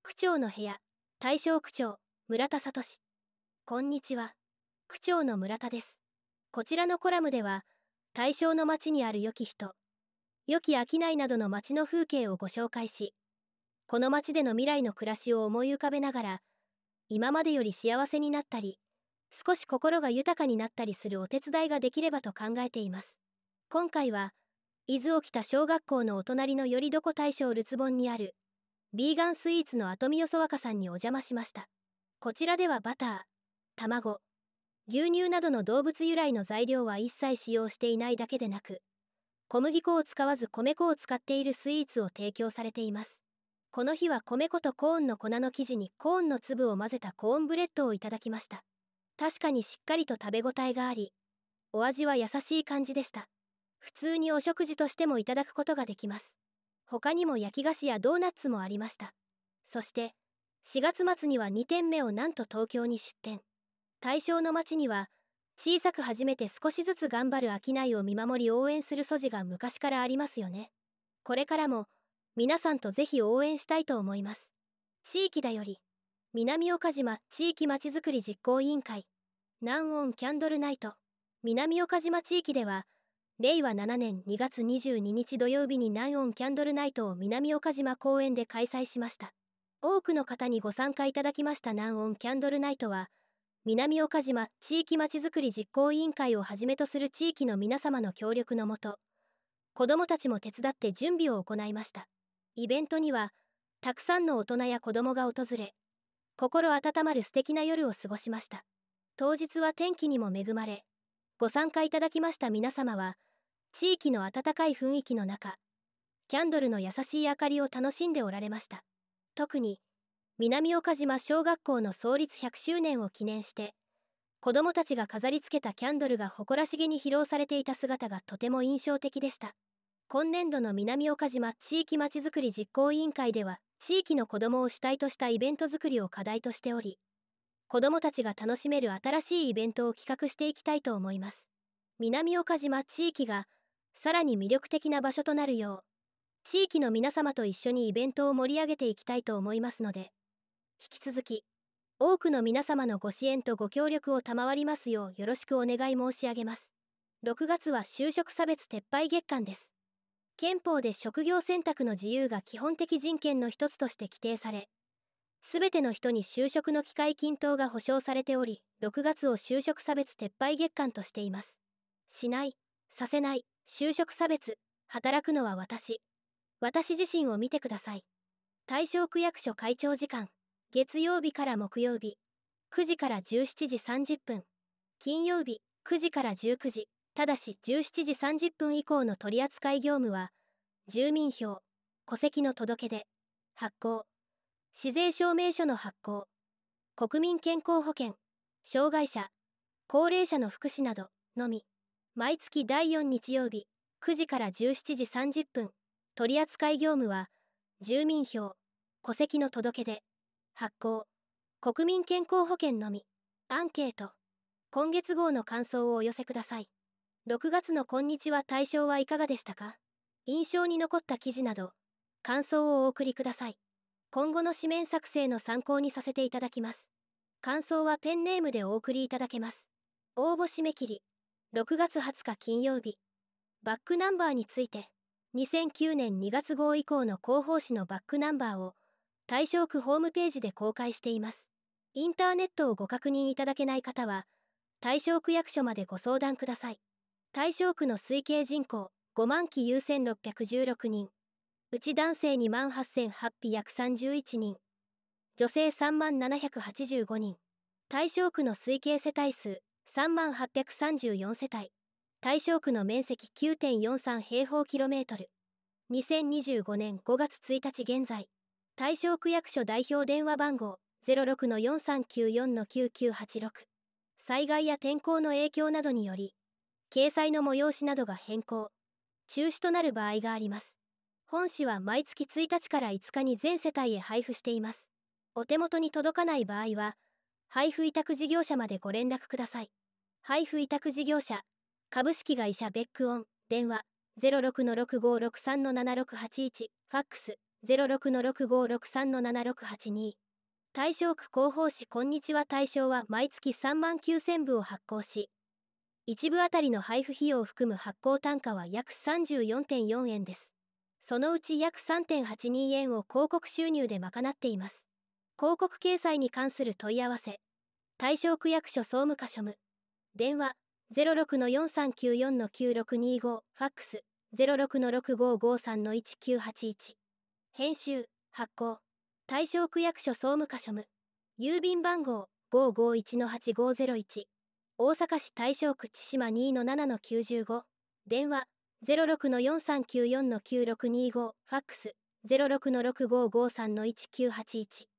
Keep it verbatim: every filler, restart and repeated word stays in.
区長の部屋、大正区長、村田聡。こんにちは。区長の村田です。こちらのコラムでは、大正の町にある良き人、良き商いなどの町の風景をご紹介し、この町での未来の暮らしを思い浮かべながら、今までより幸せになったり、少し心が豊かになったりするお手伝いができればと考えています。今回は、伊豆沖田小学校のお隣のよりどこ大正るつぼんにある、ビーガンスイーツのアトミヨソワカさんにお邪魔しました。こちらではバター、卵、牛乳などの動物由来の材料は一切使用していないだけでなく、小麦粉を使わず米粉を使っているスイーツを提供されています。この日は米粉とコーンの粉の生地にコーンの粒を混ぜたコーンブレッドをいただきました。確かにしっかりと食べ応えがあり、お味は優しい感じでした。普通にお食事としてもいただくことができます。他にも焼き菓子やドーナツもありました。そして、しがつ末にはにてんめをなんと東京に出店。大正の町には、小さく始めて少しずつ頑張る商いを見守り応援する素地が昔からありますよね。これからも、皆さんとぜひ応援したいと思います。地域だより、南岡島地域まちづくり実行委員会、南オンキャンドルナイト。南岡島地域では、れいわななねんにがつにじゅうににち土曜日に南オンキャンドルナイトを南岡島公園で開催しました。多くの方にご参加いただきました南オンキャンドルナイトは、南岡島地域まちづくり実行委員会をはじめとする地域の皆様の協力のもと、子どもたちも手伝って準備を行いました。イベントには、たくさんの大人や子どもが訪れ、心温まる素敵な夜を過ごしました。当日は天気にも恵まれ、ご参加いただきました皆様は、地域の温かい雰囲気の中、キャンドルの優しい明かりを楽しんでおられました。特に、南岡島小学校の創立ひゃくしゅうねんを記念して、子どもたちが飾り付けたキャンドルが誇らしげに披露されていた姿がとても印象的でした。今年度の南岡島地域まちづくり実行委員会では、地域の子どもを主体としたイベント作りを課題としており、子どもたちが楽しめる新しいイベントを企画していきたいと思います。南岡島地域が、さらに魅力的な場所となるよう、地域の皆様と一緒にイベントを盛り上げていきたいと思いますので、引き続き、多くの皆様のご支援とご協力を賜りますようよろしくお願い申し上げます。ろくがつは就職差別撤廃月間です。憲法で職業選択の自由が基本的人権の一つとして規定され、すべての人に就職の機会均等が保障されており、ろくがつを就職差別撤廃月間としています。しない、させない、就職差別、働くのは私。私自身を見てください。大正区役所会長時間、月曜日から木曜日、くじからじゅうしちじさんじゅっぷん、金曜日、くじからじゅうくじ、ただしじゅうしちじさんじゅっぷん以降の取扱業務は、住民票、戸籍の届け出、発行、市税証明書の発行、国民健康保険、障害者、高齢者の福祉などのみ、毎月だいよん日曜日、くじからじゅうしちじさんじゅっぷん、取扱業務は、住民票、戸籍の届け出、発行、国民健康保険のみ、アンケート、今月号の感想をお寄せください。ろくがつのこんにちは大正はいかがでしたか？印象に残った記事など、感想をお送りください。今後の紙面作成の参考にさせていただきます。感想はペンネームでお送りいただけます。応募締め切り、ろくがつはつか金曜日。バックナンバーについて、にせんきゅうねんにがつ号以降の広報誌のバックナンバーを、大正区ホームページで公開しています。インターネットをご確認いただけない方は、大正区役所までご相談ください。大正区の推計人口ごまんき優せんろっぴゃくじゅうろくにん、うち男性にまんはっせんはっぴゃくさんじゅういちにん、女性さんまんななひゃくはちじゅうごにん、大正区の推計世帯数さんまんはっぴゃくさんじゅうよんせたい、大正区の面積 きゅうてんよんさん平方キロメートル、にせんにじゅうごねんごがつついたち現在、大正区役所代表電話番号 ゼロろくのよんさんきゅうよんのきゅうきゅうはちろく、災害や天候の影響などにより、掲載の催しなどが変更、中止となる場合があります。本誌は毎月ついたちからいつかに全世帯へ配布しています。お手元に届かない場合は、配布委託事業者までご連絡ください。配布委託事業者、株式会社ベックオン、電話ゼロろくのろくごろくさんのななろくはちいち、ファックスゼロろくのろくごろくさんのななろくはちに。大正区広報誌こんにちは大正は毎月さんまんきゅうせんぶを発行し、いち部あたりの配布費用を含む発行単価は約 さんじゅうよんてんよん 円です。そのうち約 さんてんはちに 円を広告収入で賄っています。広告掲載に関する問い合わせ。大正区役所総務課所務。電話 ゼロろくのよんさんきゅうよんのきゅうろくにご、ファックス ゼロろくのろくごごさんのいちきゅうはちいち。編集、発行。大正区役所総務課所務。郵便番号 ごーごーいちのはちごーぜろいち。大阪市大正区千島 にのななのきゅうじゅうご。電話 ゼロろくのよんさんきゅうよんのきゅうろくにご、ファックス ゼロろくのろくごごさんのいちきゅうはちいち。